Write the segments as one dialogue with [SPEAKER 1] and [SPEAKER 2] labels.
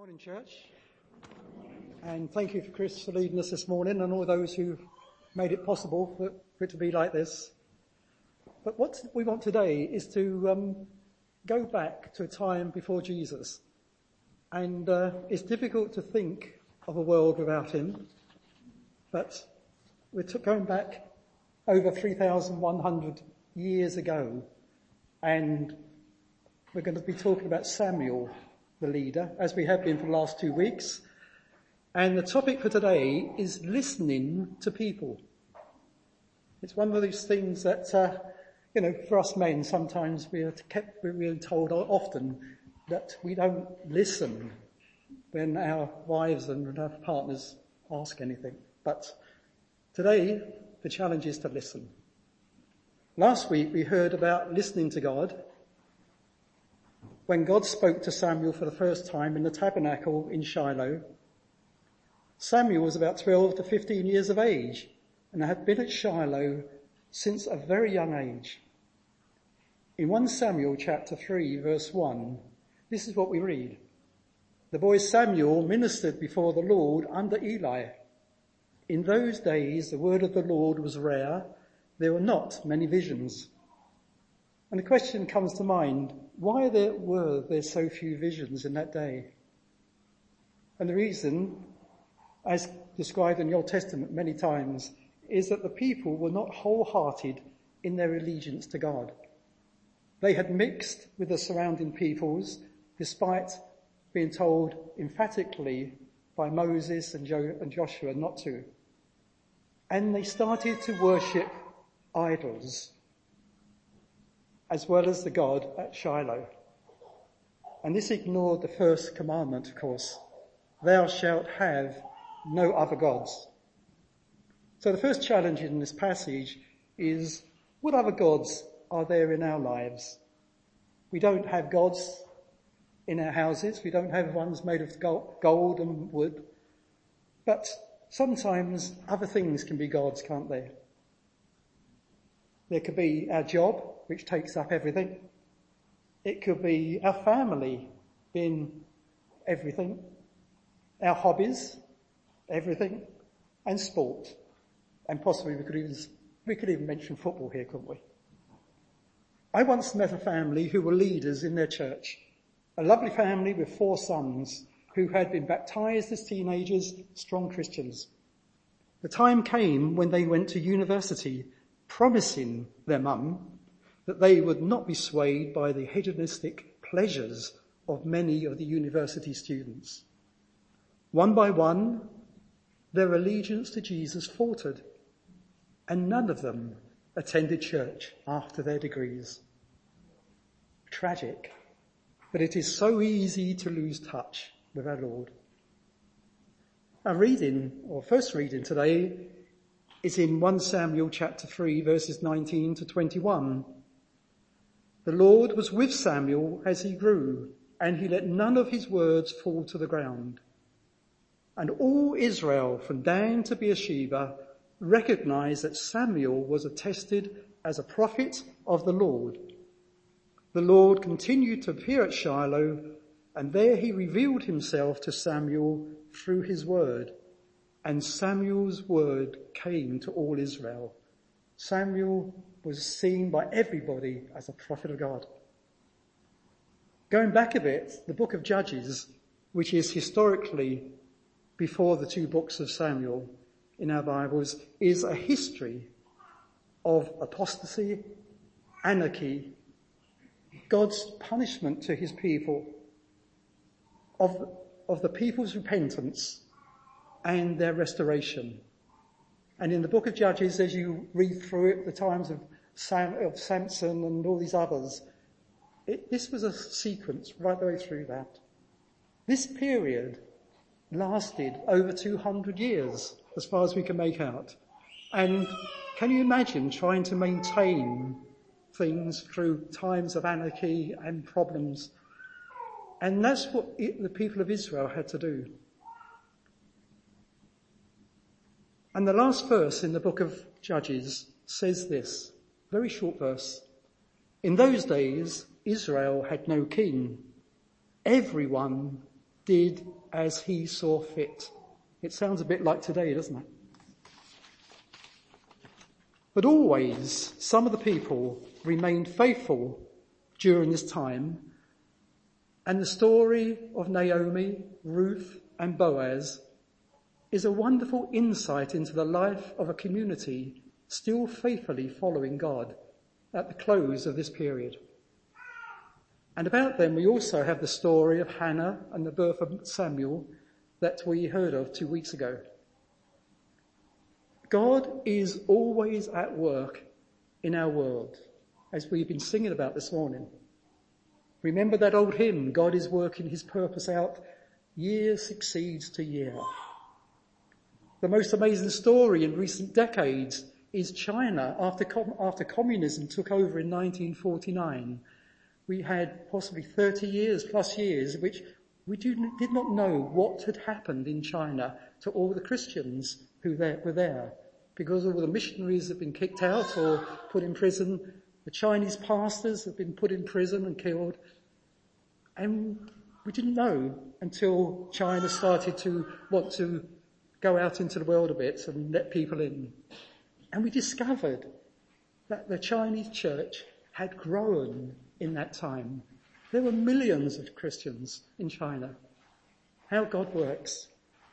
[SPEAKER 1] Morning, church, and thank you, Chris, for leading us this morning, and all those who made it possible for it to be like this. But what we want today is to go back to a time before Jesus, and it's difficult to think of a world without him, but we're going back over 3,100 years ago, and we're going to be talking about Samuel, the leader, as we have been for the last 2 weeks. And the topic for today is listening to people. It's one of those things that, for us men, sometimes we're told often that we don't listen when our wives and our partners ask anything. But today, the challenge is to listen. Last week, we heard about listening to God when God spoke to Samuel for the first time in the tabernacle in Shiloh. Samuel was about 12 to 15 years of age and had been at Shiloh since a very young age. In 1 Samuel chapter 3 verse 1, this is what we read. The boy Samuel ministered before the Lord under Eli. In those days the word of the Lord was rare. There were not many visions. And the question comes to mind, why were there so few visions in that day? And the reason, as described in the Old Testament many times, is that the people were not wholehearted in their allegiance to God. They had mixed with the surrounding peoples, despite being told emphatically by Moses and Joshua not to. And they started to worship idols, as well as the God at Shiloh. And this ignored the first commandment, of course. Thou shalt have no other gods. So the first challenge in this passage is, what other gods are there in our lives? We don't have gods in our houses. We don't have ones made of gold and wood. But sometimes other things can be gods, can't they? There could be our job, which takes up everything. It could be our family being everything. Our hobbies, everything. And sport. And possibly we could even mention football here, couldn't we? I once met a family who were leaders in their church. A lovely family with 4 sons who had been baptized as teenagers, strong Christians. The time came when they went to university, promising their mum that they would not be swayed by the hedonistic pleasures of many of the university students. One by one, their allegiance to Jesus faltered, and none of them attended church after their degrees. Tragic, but it is so easy to lose touch with our Lord. Our first reading today is in 1 Samuel chapter 3 verses 19 to 21. The Lord was with Samuel as he grew, and he let none of his words fall to the ground. And all Israel from Dan to Beersheba recognized that Samuel was attested as a prophet of the Lord. The Lord continued to appear at Shiloh, and there he revealed himself to Samuel through his word. And Samuel's word came to all Israel. Samuel was seen by everybody as a prophet of God. Going back a bit, the book of Judges, which is historically before the 2 books of Samuel in our Bibles, is a history of apostasy, anarchy, God's punishment to his people, of the people's repentance and their restoration. And in the book of Judges, as you read through it, the times of Samson and all these others, this was a sequence right the way through that. This period lasted over 200 years, as far as we can make out. And can you imagine trying to maintain things through times of anarchy and problems? And that's what the people of Israel had to do. And the last verse in the book of Judges says this, very short verse. In those days, Israel had no king. Everyone did as he saw fit. It sounds a bit like today, doesn't it? But always, some of the people remained faithful during this time, and the story of Naomi, Ruth, and Boaz is a wonderful insight into the life of a community still faithfully following God at the close of this period. And about them, we also have the story of Hannah and the birth of Samuel that we heard of 2 weeks ago. God is always at work in our world, as we've been singing about this morning. Remember that old hymn, God is working his purpose out, year succeeds to year. The most amazing story in recent decades is China. After communism took over in 1949, we had possibly 30 years in which we did not know what had happened in China to all the Christians who were there, because all the missionaries had been kicked out or put in prison. The Chinese pastors had been put in prison and killed. And we didn't know until China started to want to go out into the world a bit and let people in. And we discovered that the Chinese church had grown in that time. There were millions of Christians in China. How God works.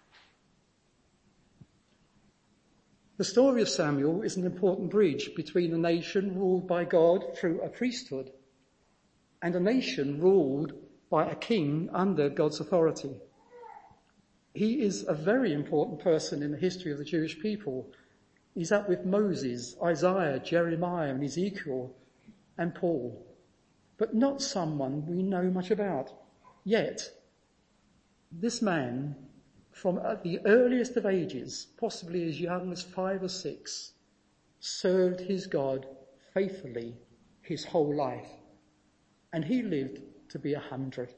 [SPEAKER 1] The story of Samuel is an important bridge between a nation ruled by God through a priesthood and a nation ruled by a king under God's authority. He is a very important person in the history of the Jewish people. He's up with Moses, Isaiah, Jeremiah, and Ezekiel, and Paul, but not someone we know much about. Yet, this man, from the earliest of ages, possibly as young as 5 or 6, served his God faithfully his whole life, and he lived to be 100.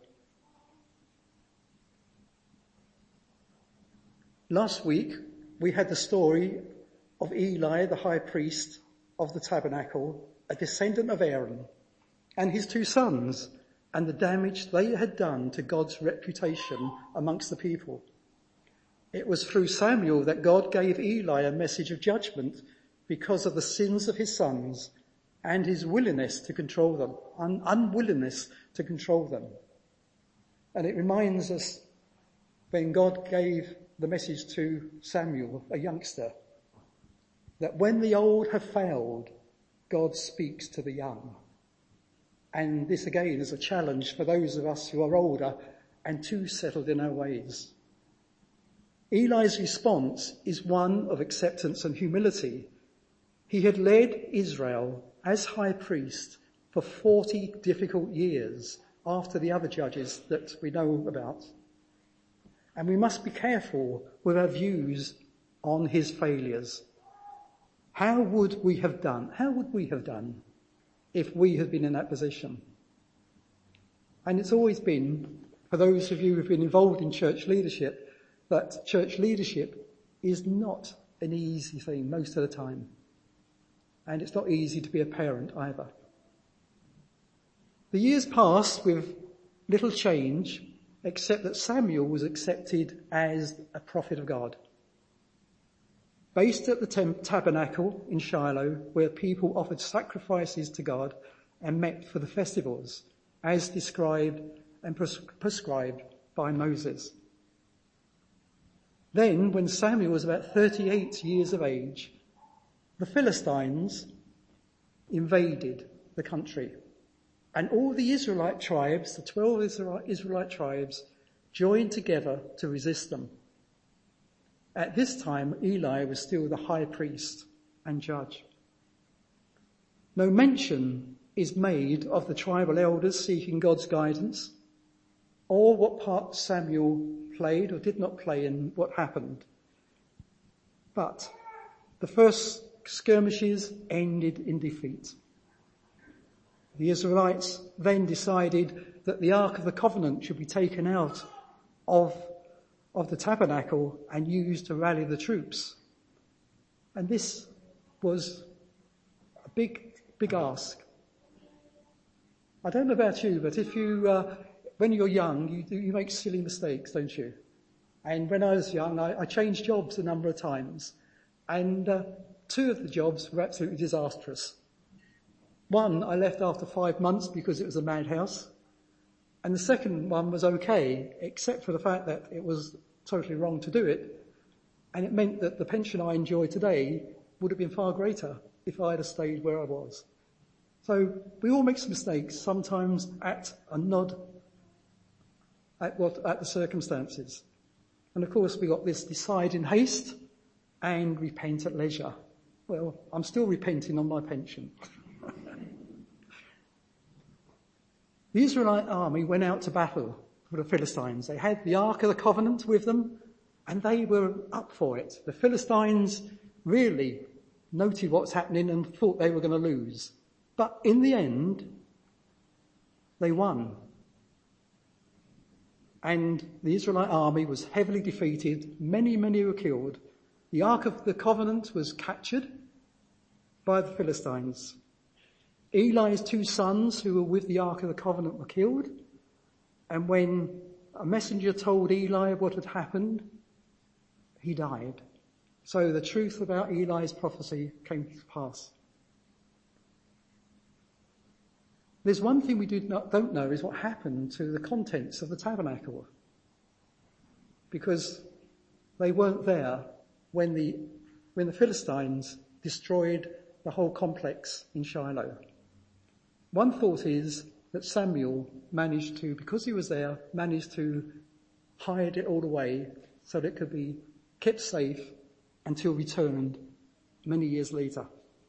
[SPEAKER 1] Last week, we had the story of Eli, the high priest of the tabernacle, a descendant of Aaron, and his 2 sons, and the damage they had done to God's reputation amongst the people. It was through Samuel that God gave Eli a message of judgment because of the sins of his sons and his willingness to control them, unwillingness to control them. And it reminds us when God gave the message to Samuel, a youngster, that when the old have failed, God speaks to the young. And this again is a challenge for those of us who are older and too settled in our ways. Eli's response is one of acceptance and humility. He had led Israel as high priest for 40 difficult years after the other judges that we know about. And we must be careful with our views on his failures. How would we have done if we had been in that position? And it's always been, for those of you who've been involved in church leadership, that church leadership is not an easy thing most of the time. And it's not easy to be a parent either. The years passed with little change, except that Samuel was accepted as a prophet of God. Based at the tabernacle in Shiloh, where people offered sacrifices to God and met for the festivals, as described and prescribed by Moses. Then, when Samuel was about 38 years of age, the Philistines invaded the country. And all the Israelite tribes, the 12 Israelite tribes, joined together to resist them. At this time, Eli was still the high priest and judge. No mention is made of the tribal elders seeking God's guidance, or what part Samuel played or did not play in what happened. But the first skirmishes ended in defeat. The Israelites then decided that the Ark of the Covenant should be taken out of the tabernacle and used to rally the troops. And this was a big ask. I don't know about you, but if you, when you're young, you make silly mistakes, don't you? And when I was young, I changed jobs a number of times. And 2 of the jobs were absolutely disastrous. One, I left after 5 months because it was a madhouse. And the second one was okay, except for the fact that it was totally wrong to do it. And it meant that the pension I enjoy today would have been far greater if I had stayed where I was. So we all make some mistakes, sometimes at a nod at the circumstances. And of course we got this decide in haste and repent at leisure. Well, I'm still repenting on my pension. The Israelite army went out to battle with the Philistines. They had the Ark of the Covenant with them, and they were up for it. The Philistines really noted what's happening and thought they were going to lose. But in the end, they won. And the Israelite army was heavily defeated. Many were killed. The Ark of the Covenant was captured by the Philistines. Eli's 2 sons who were with the Ark of the Covenant were killed. And when a messenger told Eli what had happened, he died. So the truth about Eli's prophecy came to pass. There's one thing we don't know is what happened to the contents of the tabernacle. Because they weren't there when the Philistines destroyed the whole complex in Shiloh. One thought is that Samuel managed to, because he was there, managed to hide it all away so that it could be kept safe until returned many years later.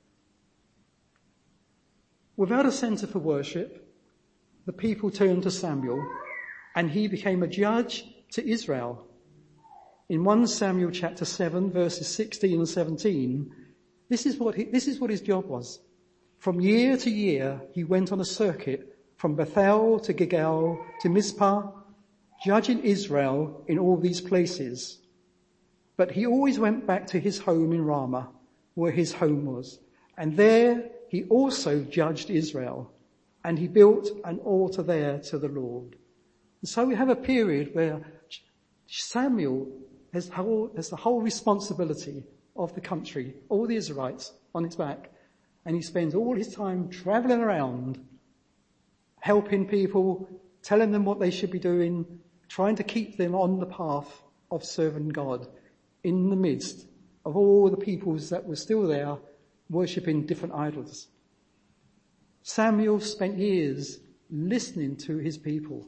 [SPEAKER 1] Without a centre for worship, the people turned to Samuel and he became a judge to Israel. In 1 Samuel chapter 7 verses 16 and 17, this is what his job was. From year to year, he went on a circuit from Bethel to Gilgal to Mizpah, judging Israel in all these places. But he always went back to his home in Ramah, where his home was. And there he also judged Israel, and he built an altar there to the Lord. And so we have a period where Samuel has the whole responsibility of the country, all the Israelites on his back. And he spends all his time travelling around, helping people, telling them what they should be doing, trying to keep them on the path of serving God in the midst of all the peoples that were still there worshipping different idols. Samuel spent years listening to his people.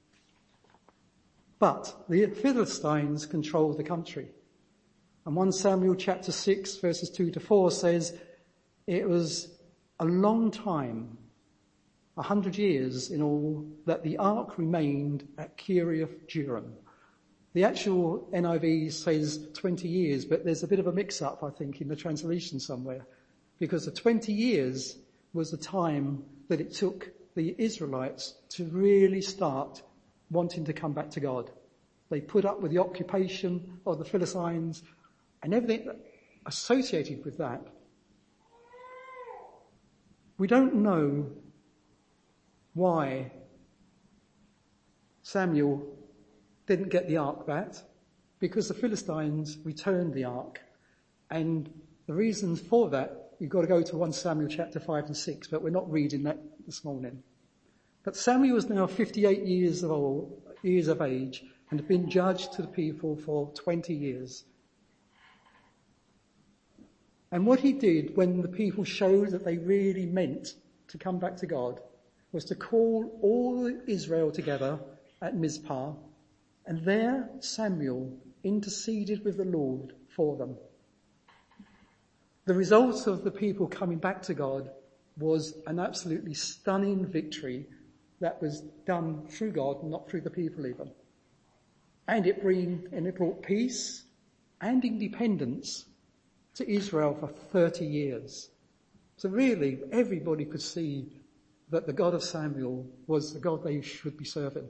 [SPEAKER 1] But the Philistines controlled the country. And 1 Samuel chapter 6 verses 2 to 4 says, it was a long time, 100 years in all, that the ark remained at Kiriath Jearim. The actual NIV says 20 years, but there's a bit of a mix-up, I think, in the translation somewhere. Because the 20 years was the time that it took the Israelites to really start wanting to come back to God. They put up with the occupation of the Philistines and everything associated with that. We don't know why Samuel didn't get the ark back, because the Philistines returned the ark. And the reasons for that, you've got to go to 1 Samuel chapter 5 and 6, but we're not reading that this morning. But Samuel was now 58 years of age and had been judge to the people for 20 years. And what he did when the people showed that they really meant to come back to God was to call all Israel together at Mizpah, and there Samuel interceded with the Lord for them. The result of the people coming back to God was an absolutely stunning victory that was done through God, not through the people even. And it brought peace and independence to Israel for 30 years. So really, everybody could see that the God of Samuel was the God they should be serving.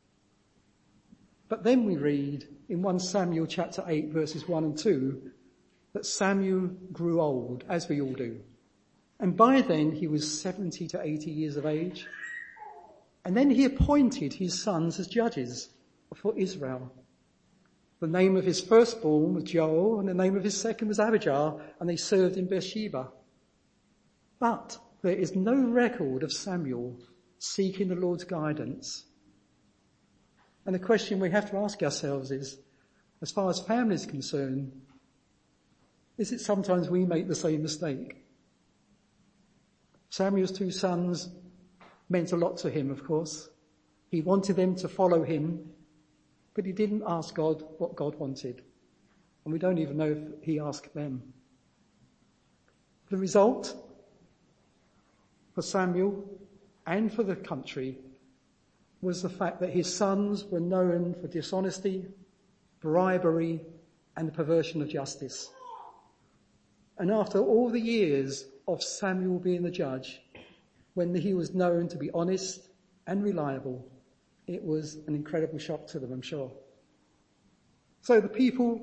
[SPEAKER 1] But then we read in 1 Samuel chapter 8 verses 1 and 2 that Samuel grew old, as we all do. And by then he was 70 to 80 years of age. And then he appointed his sons as judges for Israel. The name of his firstborn was Joel, and the name of his second was Abijah, and they served in Beersheba. But there is no record of Samuel seeking the Lord's guidance. And the question we have to ask ourselves is, as far as family is concerned, is it sometimes we make the same mistake? Samuel's 2 sons meant a lot to him, of course. He wanted them to follow him, but he didn't ask God what God wanted. And we don't even know if he asked them. The result for Samuel and for the country was the fact that his sons were known for dishonesty, bribery, and the perversion of justice. And after all the years of Samuel being the judge, when he was known to be honest and reliable, it was an incredible shock to them, I'm sure. So the people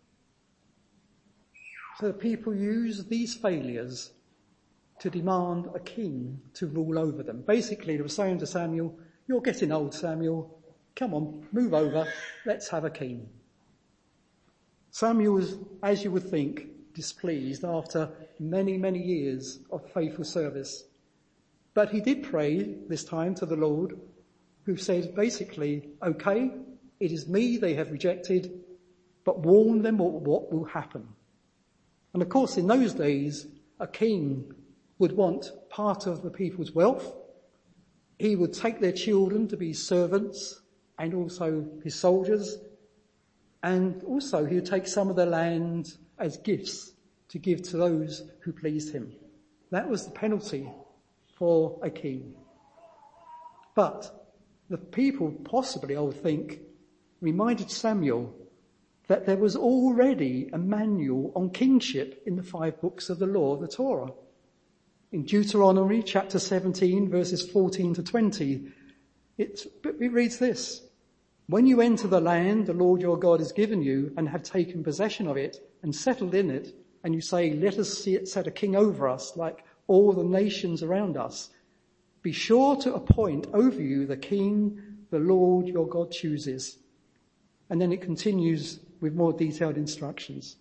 [SPEAKER 1] used these failures to demand a king to rule over them. Basically, they were saying to Samuel, "You're getting old, Samuel. Come on, move over. Let's have a king." Samuel was, as you would think, displeased after many, many years of faithful service. But he did pray this time to the Lord, who said basically, "Okay, it is me they have rejected, but warn them what will happen." And of course, in those days, a king would want part of the people's wealth. He would take their children to be servants and also his soldiers. And also he would take some of their land as gifts to give to those who pleased him. That was the penalty for a king. But the people possibly, I would think, reminded Samuel that there was already a manual on kingship in the 5 books of the law of the Torah. In Deuteronomy chapter 17, verses 14 to 20, it reads this: "When you enter the land the Lord your God has given you and have taken possession of it and settled in it, and you say, 'Let us set a king over us like all the nations around us,' be sure to appoint over you the king the Lord your God chooses." And then it continues with more detailed instructions.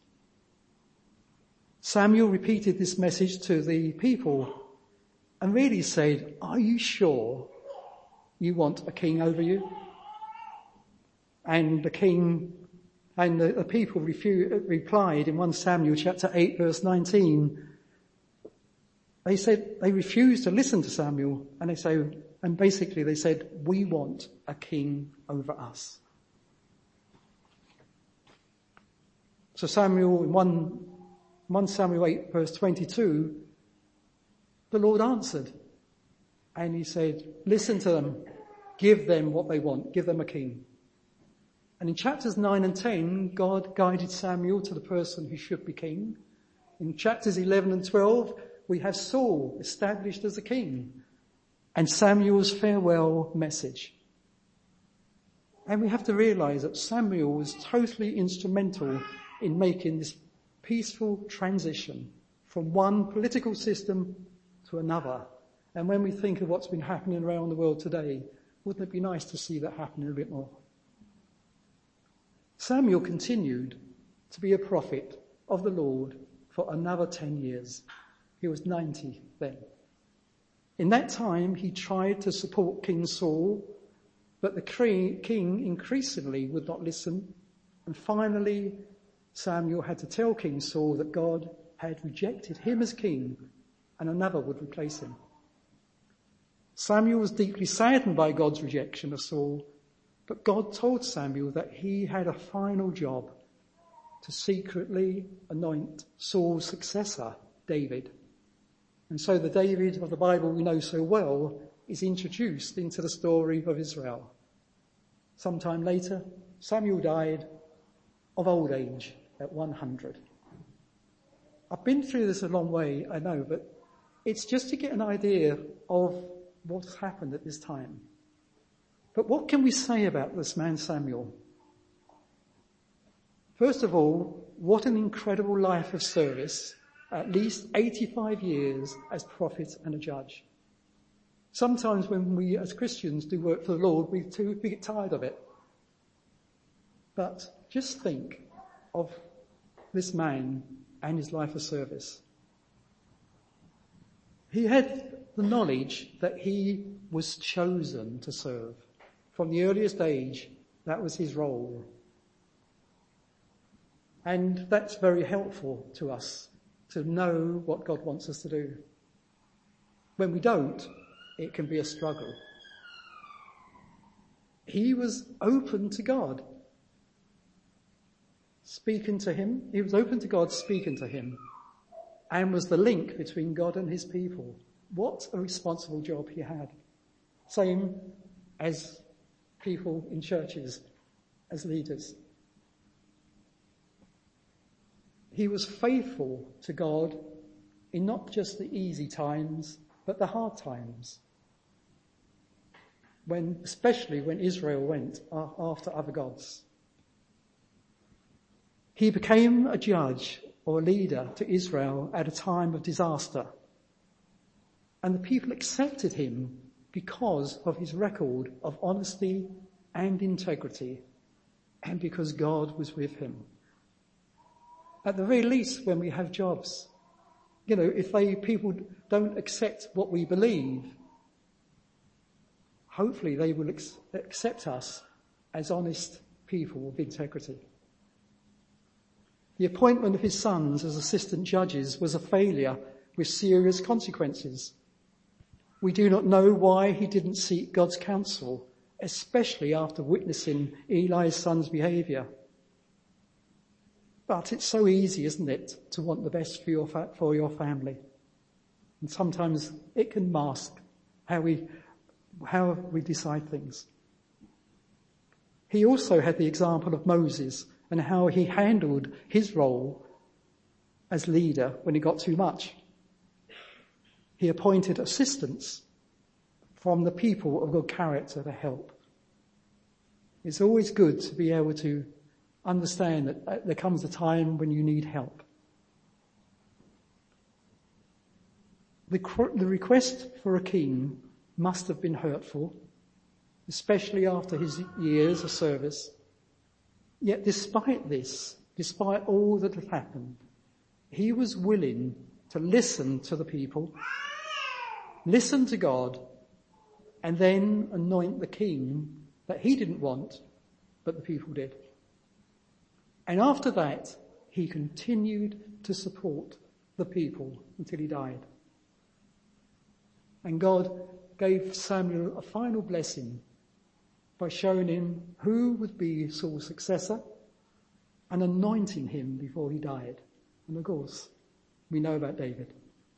[SPEAKER 1] Samuel repeated this message to the people and really said, "Are you sure you want a king over you?" And the people replied in 1 Samuel chapter 8 verse 19. They said they refused to listen to Samuel, and basically they said, "We want a king over us." So Samuel, in 1 Samuel 8 verse 22, the Lord answered and he said, "Listen to them, give them what they want, give them a king." And in chapters 9 and 10, God guided Samuel to the person who should be king. In chapters 11 and 12, we have Saul established as a king and Samuel's farewell message. And we have to realize that Samuel was totally instrumental in making this peaceful transition from one political system to another. And when we think of what's been happening around the world today, wouldn't it be nice to see that happening a bit more? Samuel continued to be a prophet of the Lord for another 10 years. He was 90 then. In that time, he tried to support King Saul, but the king increasingly would not listen. And finally, Samuel had to tell King Saul that God had rejected him as king and another would replace him. Samuel was deeply saddened by God's rejection of Saul, but God told Samuel that he had a final job to secretly anoint Saul's successor, David. And so the David of the Bible we know so well is introduced into the story of Israel. Sometime later, Samuel died of old age at 100. I've been through this a long way, I know, but it's just to get an idea of what's happened at this time. But what can we say about this man Samuel? First of all, what an incredible life of service, at least 85 years as prophet and a judge. Sometimes when we as Christians do work for the Lord, we get tired of it. But just think of this man and his life of service. He had the knowledge that he was chosen to serve. From the earliest age, that was his role. And that's very helpful to us, to know what God wants us to do. When we don't, it can be a struggle. He was open to God, speaking to him. He was open to God speaking to him, and was the link between God and his people. What a responsible job he had. Same as people in churches, as leaders. He was faithful to God in not just the easy times, but the hard times. Especially when Israel went after other gods. He became a judge or a leader to Israel at a time of disaster. And the people accepted him because of his record of honesty and integrity, and because God was with him. At the very least, when we have jobs, if people don't accept what we believe, hopefully they will accept us as honest people with integrity. The appointment of his sons as assistant judges was a failure with serious consequences. We do not know why he didn't seek God's counsel, especially after witnessing Eli's son's behaviour. But it's so easy, isn't it, to want the best for your family. And sometimes it can mask how we decide things. He also had the example of Moses and how he handled his role as leader when it got too much. He appointed assistants from the people of good character to help. It's always good to be able to understand that there comes a time when you need help. The request for a king must have been hurtful, especially after his years of service. Yet despite this, despite all that had happened, he was willing to listen to the people, listen to God, and then anoint the king that he didn't want, but the people did. And after that, he continued to support the people until he died. And God gave Samuel a final blessing by showing him who would be Saul's successor and anointing him before he died. And of course, we know about David.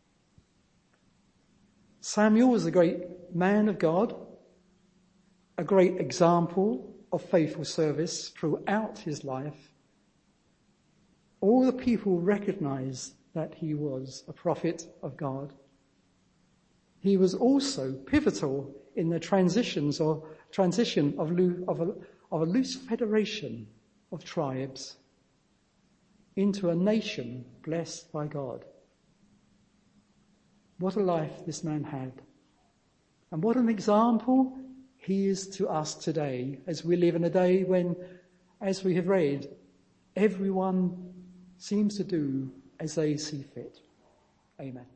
[SPEAKER 1] Samuel was a great man of God, a great example of faithful service throughout his life. All the people recognized that he was a prophet of God. He was also pivotal in the transition of a loose federation of tribes into a nation blessed by God. What a life this man had. And what an example he is to us today, as we live in a day when, as we have read, everyone seems to do as they see fit. Amen.